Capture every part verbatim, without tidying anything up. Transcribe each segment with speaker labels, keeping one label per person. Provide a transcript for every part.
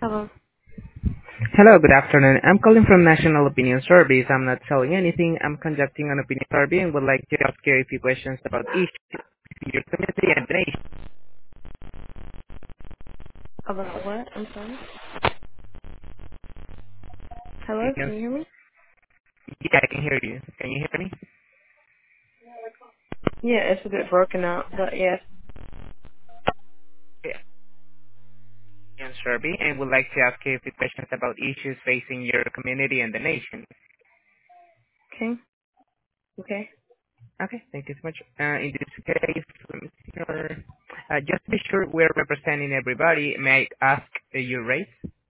Speaker 1: Hello.
Speaker 2: Hello, good afternoon. I'm calling from National Opinion Surveys. I'm not selling anything. I'm conducting an opinion survey and would like to ask you a few questions about issues in your community and the nation.
Speaker 1: About what? I'm sorry. Hello, can you hear me?
Speaker 2: Yeah, I can hear you. Can you hear me?
Speaker 1: Yeah, it's a bit broken up, but yes.
Speaker 2: Yeah. Opinion survey and would like to ask you a few questions about issues facing your community and the nation.
Speaker 1: Okay. Okay.
Speaker 2: Okay, thank you so much. Uh, in this case, let me see here. Uh, just to be sure we're representing everybody, may I ask uh, your race?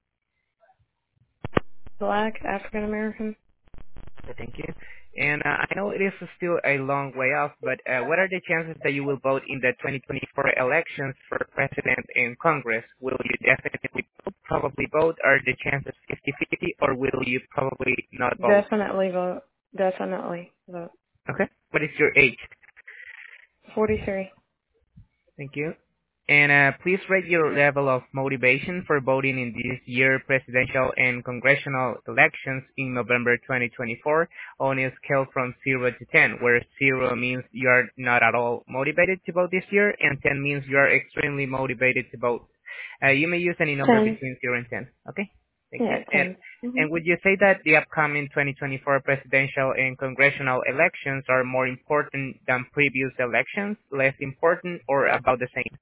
Speaker 1: Black, African American.
Speaker 2: Okay, thank you. And uh, I know it is still a long way off, but uh, what are the chances that you will vote in the twenty twenty-four elections for president and Congress? Will you definitely vote, probably vote? Are the chances fifty-fifty, or will you probably not vote?
Speaker 1: Definitely vote. Definitely vote.
Speaker 2: Okay. What is your age?
Speaker 1: forty-three.
Speaker 2: Thank you. And uh, please rate your level of motivation for voting in this year presidential and congressional elections in November twenty twenty-four on a scale from zero to ten, where zero means you are not at all motivated to vote this year, and ten means you are extremely motivated to vote. Uh, you may use any number
Speaker 1: ten.
Speaker 2: between zero and ten. Okay? Thank you.
Speaker 1: Yeah,
Speaker 2: And,
Speaker 1: ten. Mm-hmm.
Speaker 2: and would you say that the upcoming twenty twenty-four presidential and congressional elections are more important than previous elections, less important, or about the same?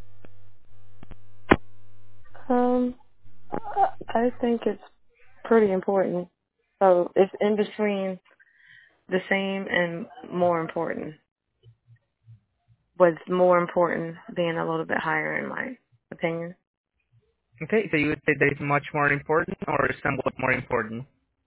Speaker 1: Um, I think it's pretty important. So it's in between the same and more important. What's more important being a little bit higher in my opinion.
Speaker 2: Okay, so you would say that it's much more important or somewhat more important?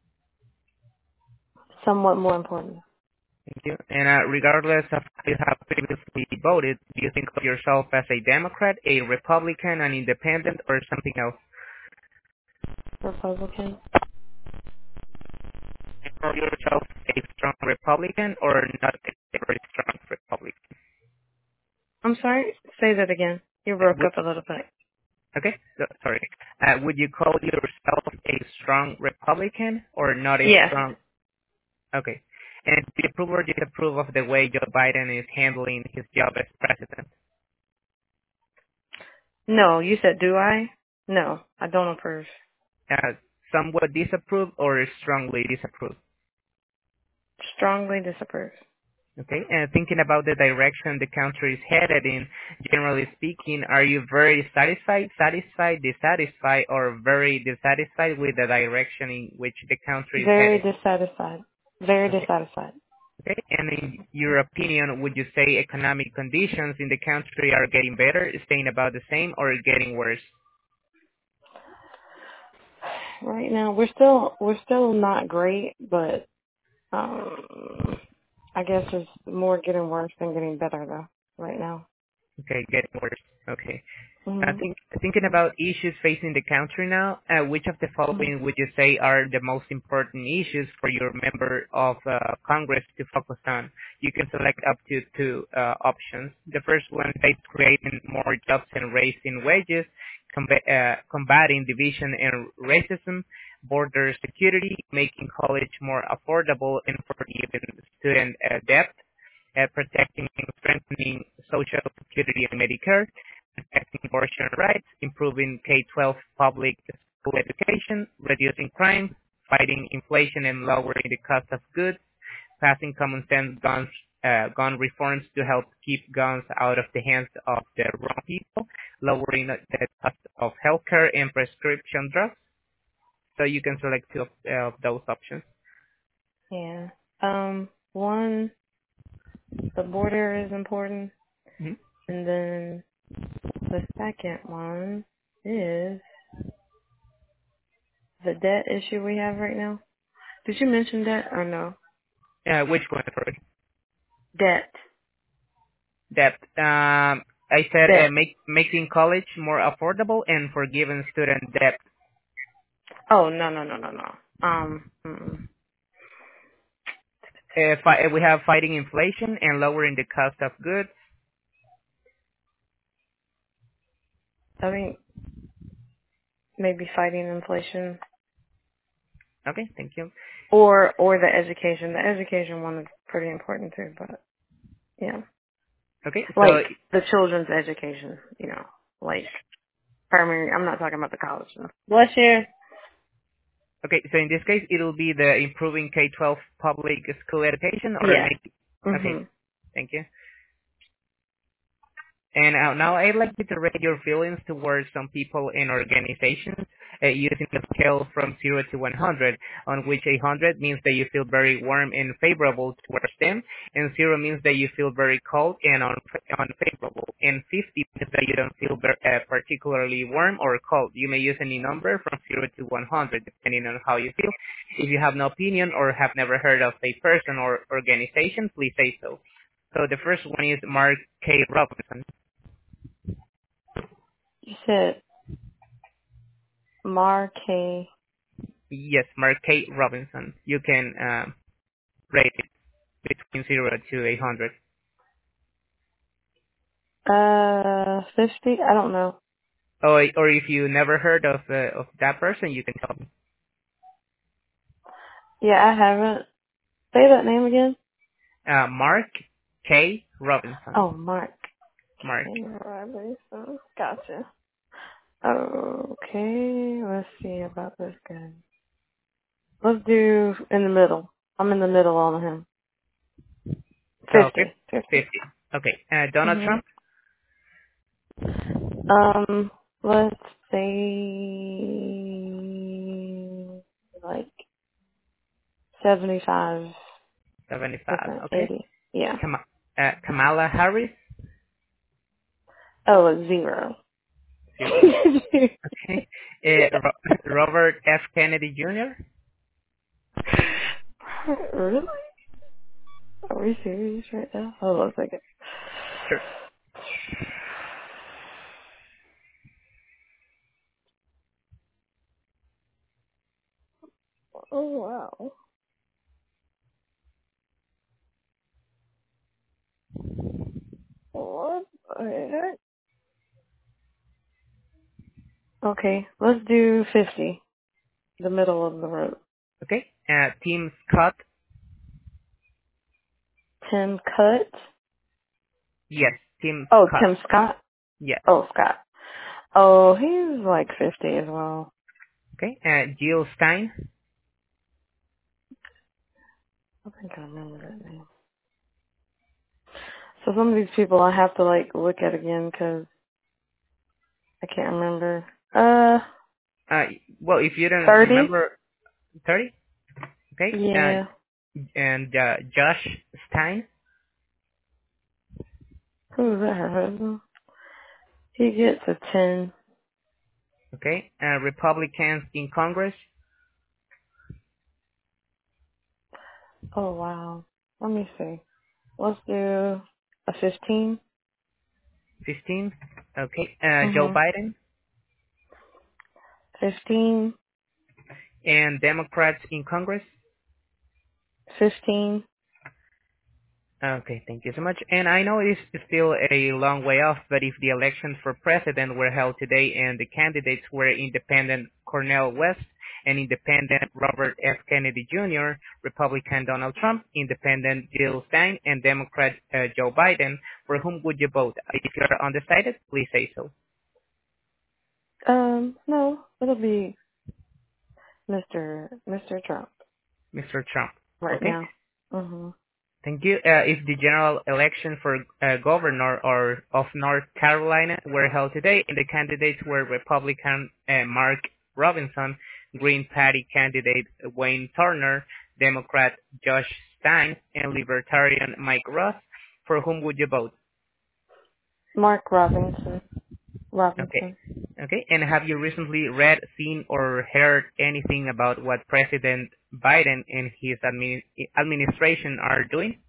Speaker 1: Somewhat more important.
Speaker 2: Thank you. And uh, regardless of how you have previously voted, do you think of yourself as a Democrat, a Republican, an independent, or something else?
Speaker 1: Republican.
Speaker 2: Do you call yourself a strong Republican or not a very strong Republican?
Speaker 1: I'm sorry? Say that again. You
Speaker 2: Uh,
Speaker 1: broke
Speaker 2: would,
Speaker 1: up a little bit.
Speaker 2: okay, so, sorry. Uh, would you call yourself a strong Republican or not a
Speaker 1: Yes.
Speaker 2: strong? Okay. And do you approve or disapprove of the way Joe Biden is handling his job as president?
Speaker 1: No, you said do I? No, I don't approve.
Speaker 2: Uh, somewhat disapprove or strongly disapprove?
Speaker 1: Strongly disapprove.
Speaker 2: Okay. And thinking about the direction the country is headed in, generally speaking, are you very satisfied, satisfied, dissatisfied, or very dissatisfied with the direction in which the country is
Speaker 1: Very
Speaker 2: headed?
Speaker 1: dissatisfied. Very
Speaker 2: Okay.
Speaker 1: dissatisfied.
Speaker 2: Okay. And in your opinion, would you say economic conditions in the country are getting better, staying about the same, or getting worse?
Speaker 1: Right now, we're still we're still not great, but um, I guess it's more getting worse than getting better though. Right now.
Speaker 2: Okay, getting worse. Okay. I
Speaker 1: Mhm.
Speaker 2: think thinking about issues facing the country now, uh, which of the
Speaker 1: Mhm.
Speaker 2: following would you say are the most important issues for your member of uh, Congress to focus on? You can select up to two uh, options. The first one is creating more jobs and raising wages, comba- uh, combating division and racism, border security, making college more affordable and forgiving student uh, debt, uh, protecting and strengthening Social Security and Medicare, protecting abortion rights, improving K twelve public school education, reducing crime, fighting inflation and lowering the cost of goods, passing common sense guns, uh, gun reforms to help keep guns out of the hands of the wrong people, lowering the cost of healthcare and prescription drugs. So you can select two of, uh, of those options.
Speaker 1: Yeah. Um. One, the border is important,
Speaker 2: Mhm.
Speaker 1: and then the second one is the debt issue we have right now. Did you mention debt or no?
Speaker 2: Uh, which one? Sorry.
Speaker 1: Debt.
Speaker 2: That um, I said uh,
Speaker 1: Debt.
Speaker 2: make making college more affordable and forgiving student debt.
Speaker 1: Oh no no no no no. Um. Mm-mm.
Speaker 2: Uh, fi- uh, we have fighting inflation and lowering the cost of goods.
Speaker 1: I think maybe fighting inflation,
Speaker 2: Okay, thank you.
Speaker 1: or or the education. The education one is pretty important too, but yeah,
Speaker 2: Okay, so
Speaker 1: like the children's education. You know, like primary. I'm not talking about the college stuff. Bless you.
Speaker 2: okay, so in this case, it'll be the improving K twelve public school education, or
Speaker 1: Yeah.
Speaker 2: make. Okay,
Speaker 1: Mhm.
Speaker 2: thank you. And uh, now I'd like you to rate your feelings towards some people and organizations uh, using a scale from zero to one hundred, on which one hundred means that you feel very warm and favorable towards them, and zero means that you feel very cold and un- unfavorable, and fifty means that you don't feel ver- uh, particularly warm or cold. You may use any number from zero to one hundred, depending on how you feel. If you have no opinion or have never heard of a person or organization, please say so. So the first one is Mark K. Robinson.
Speaker 1: You said Marque.
Speaker 2: Yes, Mark K. Robinson. You can um, rate it between zero to eight hundred.
Speaker 1: Uh, fifty. I don't know.
Speaker 2: Or, or if you never heard of uh, of that person, you can tell me.
Speaker 1: Yeah, I haven't. Say that name again.
Speaker 2: Uh, Mark K. Robinson.
Speaker 1: Oh, Mark.
Speaker 2: Mark.
Speaker 1: Okay, Robinson. Gotcha. Okay, let's see about this guy. Let's do in the middle. I'm in the middle on him.
Speaker 2: Oh,
Speaker 1: Fifty. Fifty.
Speaker 2: fifty. Okay. Uh, Donald
Speaker 1: Mhm.
Speaker 2: Trump.
Speaker 1: Um, let's say like seventy-five
Speaker 2: seventy-five.
Speaker 1: percent,
Speaker 2: Okay.
Speaker 1: eighty. Yeah.
Speaker 2: Kam- uh, Kamala Harris.
Speaker 1: Oh, a zero.
Speaker 2: Zero. Okay. Uh, Ro- Robert F. Kennedy Junior
Speaker 1: Really? Are we serious right now? Hold on a second.
Speaker 2: Sure.
Speaker 1: Oh wow. What the heck? Okay, let's do fifty. The middle of the road.
Speaker 2: Okay. Uh, Tim Scott.
Speaker 1: Tim Cut.
Speaker 2: Yes, Tim
Speaker 1: Oh,
Speaker 2: Scott.
Speaker 1: Tim Scott.
Speaker 2: Yes.
Speaker 1: Oh, Scott. Oh, he's like fifty as well.
Speaker 2: Okay. Uh, Jill Stein.
Speaker 1: I think I remember that name. So some of these people I have to like look at again because I can't remember. Uh,
Speaker 2: Uh, well, if you don't
Speaker 1: thirty?
Speaker 2: remember, thirty. Okay. Uh,
Speaker 1: Yeah.
Speaker 2: and uh, Josh Stein.
Speaker 1: Who is that? Her husband? He gets a ten.
Speaker 2: Okay. Uh, Republicans in Congress.
Speaker 1: Oh wow. Let me see. Let's do a fifteen.
Speaker 2: fifteen. Okay. Uh, Joe
Speaker 1: Mhm.
Speaker 2: Biden
Speaker 1: Fifteen.
Speaker 2: and Democrats in Congress.
Speaker 1: Fifteen.
Speaker 2: Okay, thank you so much. And I know it's still a long way off, but if the elections for president were held today and the candidates were independent Cornel West and independent Robert F. Kennedy Junior, Republican Donald Trump, independent Jill Stein, and Democrat uh, Joe Biden, for whom would you vote? If you're undecided, please say so.
Speaker 1: Um, no, it'll be Mister Mister Trump
Speaker 2: Mister Trump.
Speaker 1: right
Speaker 2: Okay?
Speaker 1: now. Mhm.
Speaker 2: Thank you. Uh, if the general election for uh, governor or of North Carolina were held today, and the candidates were Republican uh, Mark Robinson, Green Party candidate Wayne Turner, Democrat Josh Stein, and Libertarian Mike Ross, for whom would you vote?
Speaker 1: Mark Robinson.
Speaker 2: Okay.
Speaker 1: Robinson.
Speaker 2: Okay. And have you recently read, seen, or heard anything about what President Biden and his admin- administration are doing?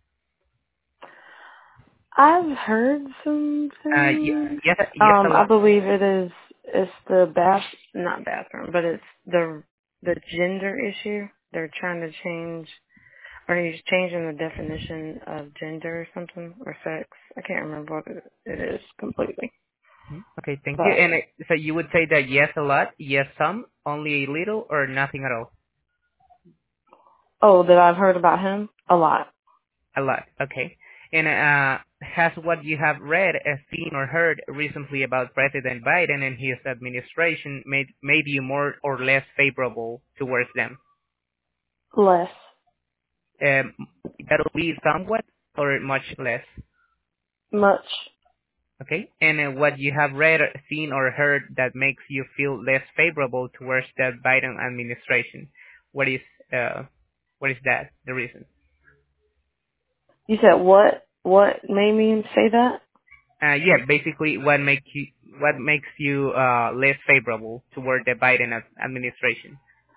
Speaker 1: I've heard some
Speaker 2: Uh, y-
Speaker 1: things.
Speaker 2: yes, yes, a
Speaker 1: Um, I
Speaker 2: lot.
Speaker 1: believe it is it's the bath not bathroom, but it's the the gender issue. They're trying to change or he's changing the definition of gender or something or sex. I can't remember what it, it is completely.
Speaker 2: Mhm. Okay, thank you.
Speaker 1: But
Speaker 2: And uh, so you would say that yes a lot, yes some, only a little, or nothing at all?
Speaker 1: oh, that I've heard about him a lot.
Speaker 2: A lot. Okay. And uh, has what you have read, uh, seen, or heard recently about President Biden and his administration made made you more or less favorable towards them?
Speaker 1: Less,
Speaker 2: Um, that'll be somewhat or much less.
Speaker 1: much.
Speaker 2: Okay. And uh, what you have read, seen, or heard that makes you feel less favorable towards the Biden administration. What is uh, what is that? The reason?
Speaker 1: You said what? What made me say that?
Speaker 2: Uh, yeah, basically, what make you what makes you uh, less favorable toward the Biden ad- administration?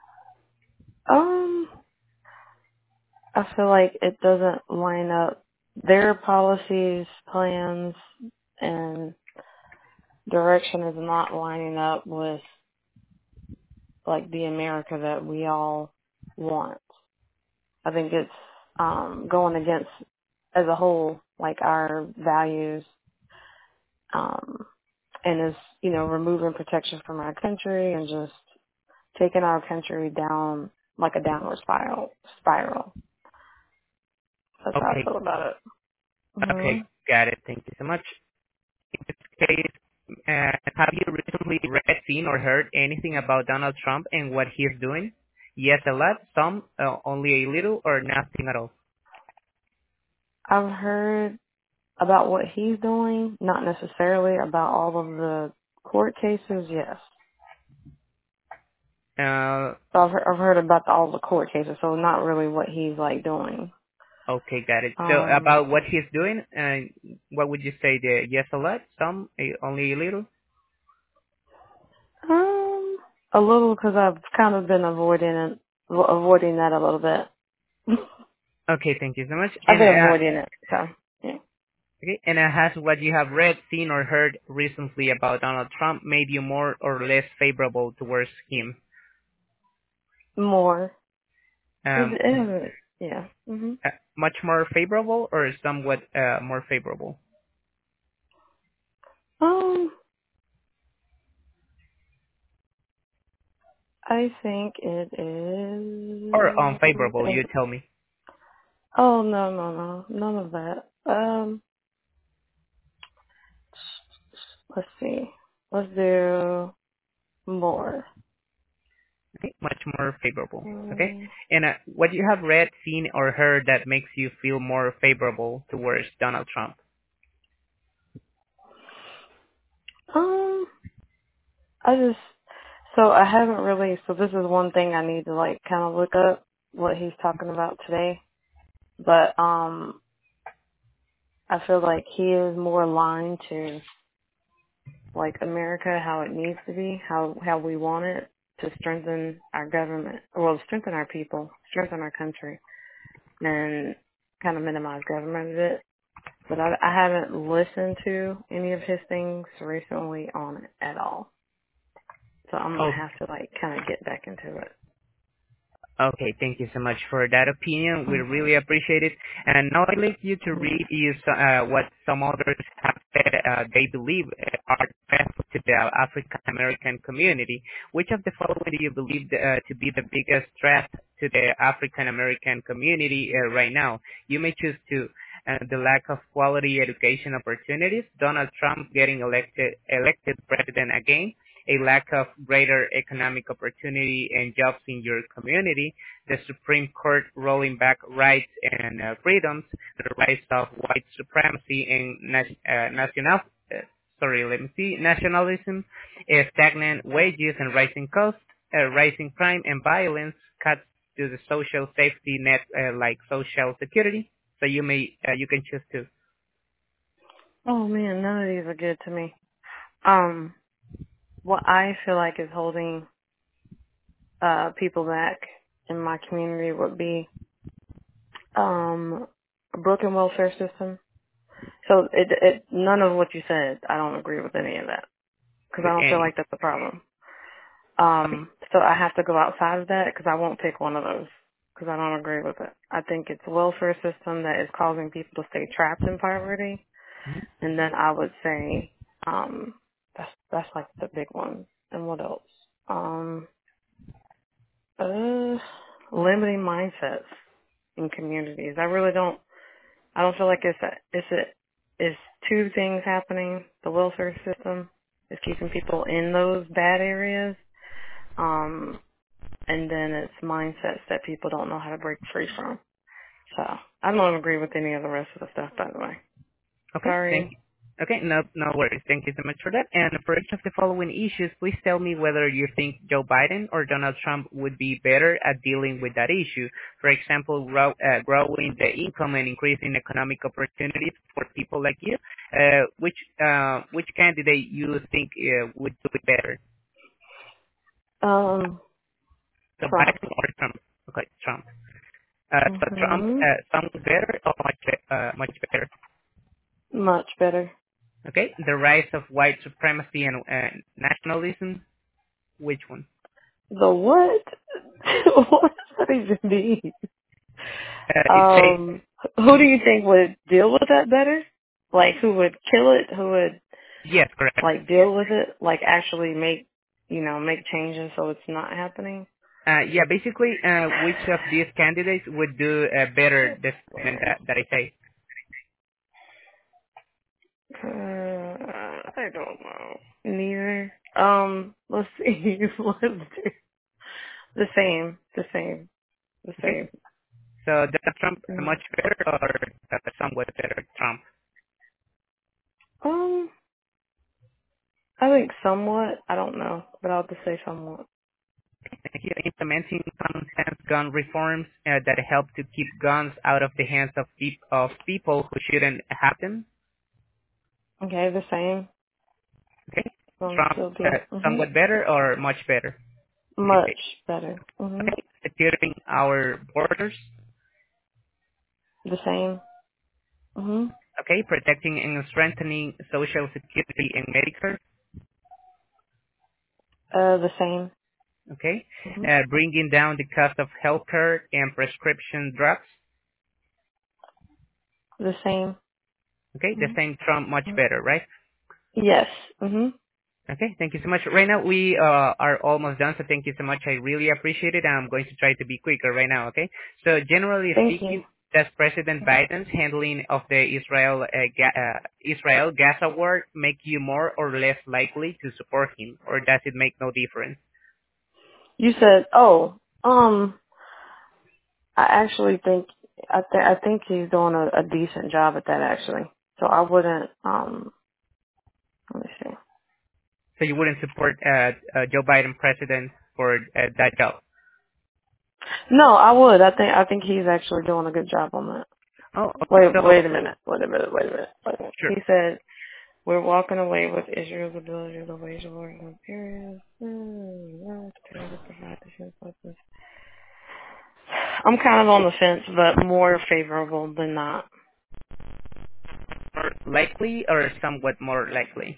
Speaker 1: Um, I feel like it doesn't line up. Their policies, plans, and direction is not lining up with like the America that we all want. I think it's um going against as a whole, like our values, um and is, you know, removing protection from our country and just taking our country down like a downward spiral spiral. That's how I
Speaker 2: Okay,
Speaker 1: feel about it.
Speaker 2: okay,
Speaker 1: Mhm.
Speaker 2: got it. Thank you so much. In this case, uh, have you recently read, seen, or heard anything about Donald Trump and what he's doing? Yes, a lot. Some, uh, only a little, or nothing at all.
Speaker 1: I've heard about what he's doing, not necessarily about all of the court cases, yes.
Speaker 2: Uh,
Speaker 1: So I've heard, I've heard about all the court cases, so not really what he's like doing.
Speaker 2: okay, got it. So
Speaker 1: Um,
Speaker 2: about what he's doing, uh, what would you say? The yes, a lot. Some, a, only a little.
Speaker 1: um, a little because I've kind of been avoiding it, avoiding that a little bit.
Speaker 2: Okay, thank you so much.
Speaker 1: I've
Speaker 2: And
Speaker 1: been
Speaker 2: uh,
Speaker 1: avoiding it, so yeah.
Speaker 2: okay, and uh, has what you have read, seen, or heard recently about Donald Trump made you more or less favorable towards him?
Speaker 1: More. It,
Speaker 2: Um,
Speaker 1: it hasn't, yeah. Mhm.
Speaker 2: uh, much more favorable or somewhat uh, more favorable?
Speaker 1: Um, I think it
Speaker 2: Or
Speaker 1: is.
Speaker 2: unfavorable, you tell me.
Speaker 1: Oh no no no, none of that. Um, let's see. Let's do more.
Speaker 2: Okay, much more favorable. Okay,
Speaker 1: Um,
Speaker 2: and uh, what you have read, seen, or heard that makes you feel more favorable towards Donald Trump?
Speaker 1: um, I just so I haven't really. So this is one thing I need to like kind of look up what he's talking about today. But um, I feel like he is more aligned to like America, how it needs to be, how how we want it to strengthen our government, well, strengthen our people, strengthen our country, and kind of minimize government a bit. But I, I haven't listened to any of his things recently on it at all. So I'm gonna
Speaker 2: Oh,
Speaker 1: have to like kind of get back into it.
Speaker 2: okay, thank you so much for that opinion. We
Speaker 1: Mhm.
Speaker 2: really appreciate it. And now I'd like you to read is uh, what some others have said uh, they believe uh, are best to the African American community. Which of the following do you believe uh, to be the biggest threat to the African American community uh, right now? You may choose to. Uh, the lack of quality education opportunities, Donald Trump getting elected elected president again, a lack of greater economic opportunity and jobs in your community, the Supreme Court rolling back rights and uh, freedoms, the rise of white supremacy and nas- uh, national, uh, sorry, let me see, nationalism, uh, stagnant wages and rising costs, uh, rising crime and violence, cuts to the social safety net uh, like Social Security. So you may uh, you can choose to.
Speaker 1: Oh man, none of these are good to me. Um, what I feel like is holding uh people back in my community would be um a broken welfare system. So it it none of what you said, I don't agree with any of that because I don't feel
Speaker 2: And
Speaker 1: like that's a problem. Um, so I have to go outside of that because I won't pick one of those because I don't agree with it. I think it's a welfare system that is causing people to stay trapped in poverty, and then I would say um That's that's like the big one. And what else? Um, uh, limiting mindsets in communities. I really don't. I don't feel like it's a, it's a, it's two things happening. The welfare system is keeping people in those bad areas. Um, and then it's mindsets that people don't know how to break free from. So I don't agree with any of the rest of the stuff, by the way.
Speaker 2: Okay, thank
Speaker 1: Sorry.
Speaker 2: you. Okay, no, no worries. Thank you so much for that. And for each of the following issues, please tell me whether you think Joe Biden or Donald Trump would be better at dealing with that issue. For example, grow, uh, growing the income and increasing economic opportunities for people like you. Uh, which uh, which candidate you think uh, would do it better?
Speaker 1: Um,
Speaker 2: So
Speaker 1: Trump.
Speaker 2: Biden or Trump? Okay, Trump. Uh, so Trump,
Speaker 1: Mhm.
Speaker 2: uh, some better or much uh, much better?
Speaker 1: Much better.
Speaker 2: Okay, the rise of white supremacy and uh, nationalism. Which one?
Speaker 1: The what? What does that even mean?
Speaker 2: Uh, it says
Speaker 1: Um, who do you think would deal with that better? Like, who would kill it? Who would,
Speaker 2: yes, correct.
Speaker 1: like, deal with it? Like, actually make, you know, make changes so it's not happening?
Speaker 2: Uh, yeah, basically, uh, which of these candidates would do uh, better this statement that, that I say?
Speaker 1: Uh, I don't know. Neither. Um, let's see. Let's do the same. The same. The
Speaker 2: Okay,
Speaker 1: same.
Speaker 2: so Donald Trump uh,
Speaker 1: Mm.
Speaker 2: much better or uh, somewhat better Trump?
Speaker 1: Um, I think somewhat. I don't know, but I'll just say somewhat.
Speaker 2: Thank you. Implementing common sense gun reforms uh, that help to keep guns out of the hands of, peop of people who shouldn't have them.
Speaker 1: Okay, the same.
Speaker 2: Okay,
Speaker 1: Gonna
Speaker 2: Trump
Speaker 1: still
Speaker 2: uh,
Speaker 1: be. Mhm.
Speaker 2: somewhat better or much better in this
Speaker 1: Much
Speaker 2: case?
Speaker 1: better. Mhm.
Speaker 2: Okay, securing our borders.
Speaker 1: The same. Mhm.
Speaker 2: Okay, protecting and strengthening Social Security and Medicare.
Speaker 1: Uh, the same.
Speaker 2: Okay,
Speaker 1: Mhm.
Speaker 2: uh, bringing down the cost of healthcare and prescription drugs.
Speaker 1: The same.
Speaker 2: Okay, the
Speaker 1: Mhm.
Speaker 2: same Trump much
Speaker 1: Mhm.
Speaker 2: better, right?
Speaker 1: Yes. Mhm.
Speaker 2: Okay, thank you so much. Right now we uh, are almost done, so thank you so much. I really appreciate it. I'm going to try to be quicker right now. Okay, so generally
Speaker 1: Thank you.
Speaker 2: speaking, does President Biden's handling of the Israel uh, Ga- uh, Israel Gaza war make you more or less likely to support him, or does it make no difference?
Speaker 1: You said, oh, um, I actually think I think I think he's doing a, a decent job at that actually. So I wouldn't. Um, let me see.
Speaker 2: So you wouldn't support uh, uh, Joe Biden president for uh, that job?
Speaker 1: No, I would. I think I think he's actually doing a good job on that.
Speaker 2: Oh, okay.
Speaker 1: Wait,
Speaker 2: So
Speaker 1: wait a minute. Wait a minute. Wait a minute. Wait a minute.
Speaker 2: sure.
Speaker 1: He said we're walking away with Israel's ability to wage war in those areas. Hmm, well, prepared to provide defense weapons. I'm kind of on the fence, but more favorable than not.
Speaker 2: More likely or somewhat more likely?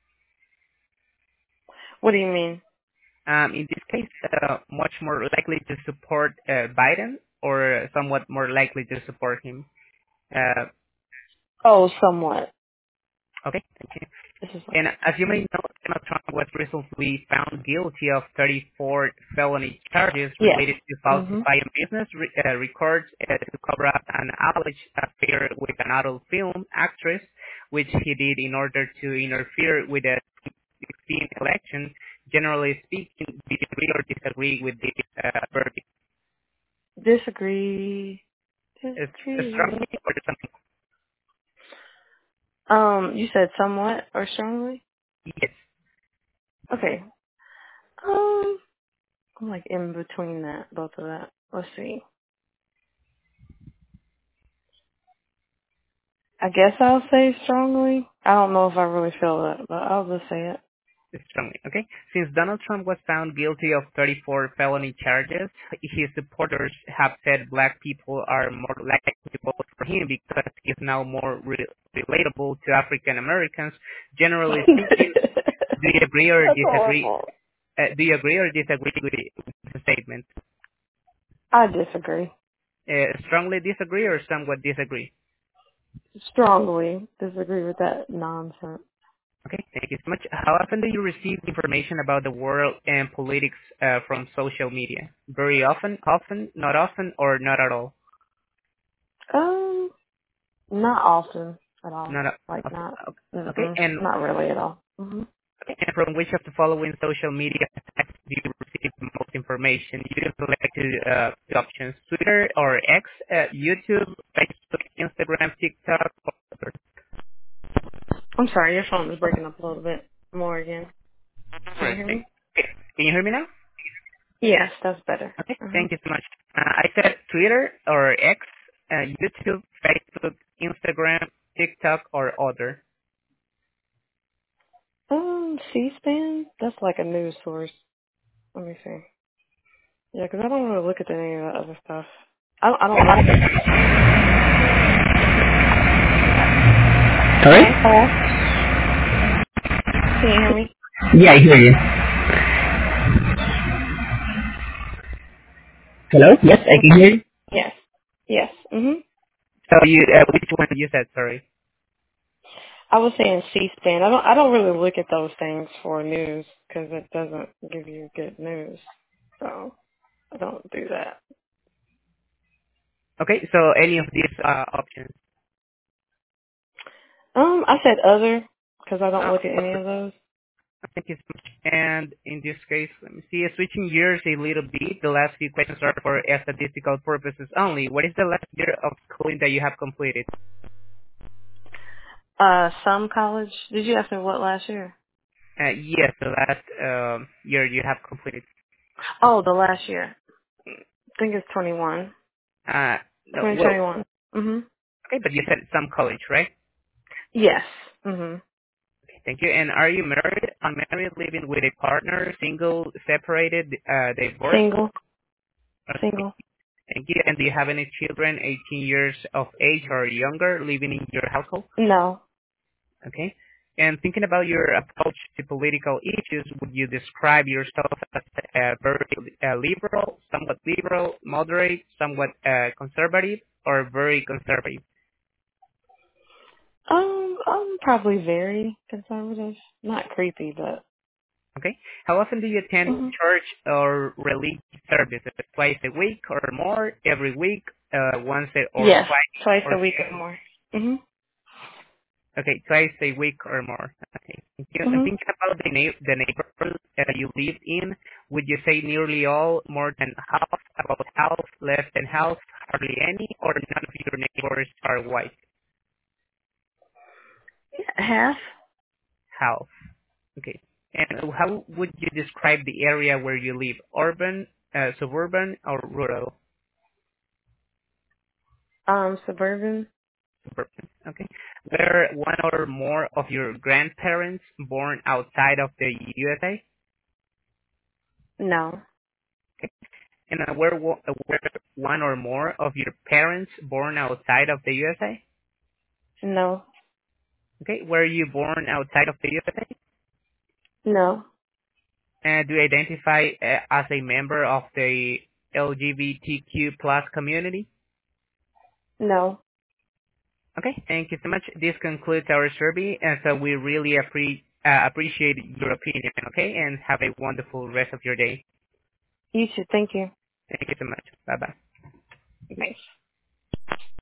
Speaker 1: What do you mean?
Speaker 2: Um, in this case, uh, much more likely to support uh, Biden or somewhat more likely to support him? Uh,
Speaker 1: Oh, somewhat.
Speaker 2: okay, thank you.
Speaker 1: This is like,
Speaker 2: And as you may know, Donald Trump was recently found guilty of thirty-four felony charges
Speaker 1: yes.
Speaker 2: related to
Speaker 1: Mhm.
Speaker 2: falsifying business re- uh, records uh, to cover up an alleged affair with an adult film actress, which he did in order to interfere with the sixteen election. Generally speaking, do you agree or disagree with this uh, verdict?
Speaker 1: Disagree.
Speaker 2: Is
Speaker 1: Disagree.
Speaker 2: strongly or something?
Speaker 1: Um, you said somewhat or strongly?
Speaker 2: Yes,
Speaker 1: Okay. Um, I'm like in between that, both of that. Let's see. I guess I'll say strongly. I don't know if I really feel that, but I'll just say it.
Speaker 2: strongly. Okay. Since Donald Trump was found guilty of thirty-four felony charges, his supporters have said black people are more likely to vote for him because he's now more re- relatable to African Americans. Generally speaking, do you agree or
Speaker 1: That's
Speaker 2: disagree?
Speaker 1: horrible.
Speaker 2: Uh, do you agree or disagree with the, with the statement?
Speaker 1: I disagree.
Speaker 2: Uh, strongly disagree or somewhat disagree?
Speaker 1: Strongly disagree with that nonsense.
Speaker 2: Okay, thank you so much. How often do you receive information about the world and politics uh, from social media? Very often, often, not often, or not at all?
Speaker 1: Um, not often at all.
Speaker 2: Not a-
Speaker 1: Like
Speaker 2: often.
Speaker 1: not,
Speaker 2: Okay,
Speaker 1: mm-mm,
Speaker 2: and
Speaker 1: not really at all. hmm
Speaker 2: okay, and from which of the following social media sites do you receive the most information? You can select two, uh, two options: Twitter or X, uh, YouTube, Facebook, Instagram, TikTok. Or
Speaker 1: I'm sorry, your phone is breaking up a little bit more again. Can you
Speaker 2: Right,
Speaker 1: hear
Speaker 2: thank-
Speaker 1: me?
Speaker 2: okay. Can you hear me now?
Speaker 1: Yes, that's better.
Speaker 2: Okay,
Speaker 1: Uh-huh.
Speaker 2: thank you so much. Uh, I said Twitter or X, uh, YouTube, Facebook, Instagram, TikTok, or other.
Speaker 1: Um, C-SPAN? That's like a news source. Let me see. Yeah, 'cause I don't really look at any of the other stuff. I don't, I don't look.
Speaker 2: Sorry?
Speaker 1: Hey, hello? Can you hear me?
Speaker 2: Yeah, I hear you. Hello? Yes, I can hear you.
Speaker 1: Yes. Yes. hmm
Speaker 2: So you, uh, which one you said? Sorry.
Speaker 1: I was saying C-SPAN. I don't, I don't really look at those things for news 'cause it doesn't give you good news. So I don't do that.
Speaker 2: Okay, so any of these uh, options.
Speaker 1: Um, I said other 'cause I don't
Speaker 2: Uh,
Speaker 1: look at any of those.
Speaker 2: Thank you so much. And in this case, let me see, uh, switching gears a little bit, the last few questions are for uh, statistical purposes only. What is the last year of schooling that you have completed?
Speaker 1: Uh, some college. Did you ask me what last year?
Speaker 2: Uh, yes, the last um, year you have completed.
Speaker 1: Oh, the last year. I think it's twenty-one.
Speaker 2: Uh, no, well,
Speaker 1: twenty twenty-one. Mhm.
Speaker 2: okay, but you said some college, right?
Speaker 1: Yes. Mhm.
Speaker 2: Okay, thank you. And are you married, unmarried, living with a partner, single, separated, uh, divorced?
Speaker 1: Single.
Speaker 2: Okay,
Speaker 1: Single.
Speaker 2: thank you. And do you have any children eighteen years of age or younger living in your household?
Speaker 1: No.
Speaker 2: Okay. And thinking about your approach to political issues, would you describe yourself as uh, very uh, liberal, somewhat liberal, moderate, somewhat uh, conservative, or very conservative?
Speaker 1: Um, I'm probably very conservative. Not creepy, but.
Speaker 2: Okay. How often do you attend
Speaker 1: Mhm.
Speaker 2: church or religious services? Twice a week or more? Every week? Uh, once a, or
Speaker 1: Yes.
Speaker 2: twice?
Speaker 1: Twice
Speaker 2: Or
Speaker 1: a week or more. Mhm.
Speaker 2: okay, twice a week or more. Okay. Thank you. And
Speaker 1: Mhm.
Speaker 2: thinking about the na- the neighborhood that you live in, would you say nearly all, more than half, about half, less than half, hardly any, or none of your neighbors are white?
Speaker 1: Half.
Speaker 2: Half. Okay. And how would you describe the area where you live? Urban, uh, suburban, or rural?
Speaker 1: Um, suburban.
Speaker 2: Suburban. Okay. Were one or more of your grandparents born outside of the U S A?
Speaker 1: No.
Speaker 2: And uh, were, wo- uh, were one or more of your parents born outside of the U S A?
Speaker 1: No.
Speaker 2: Okay. Were you born outside of the U S A?
Speaker 1: No.
Speaker 2: And do you identify uh, as a member of the L G B T Q plus community?
Speaker 1: No.
Speaker 2: Okay. Thank you so much. This concludes our survey, and so we really appre- uh, appreciate your opinion. Okay, and have a wonderful rest of your day.
Speaker 1: You should. Thank you.
Speaker 2: Thank you so much. Bye bye.
Speaker 1: Bye.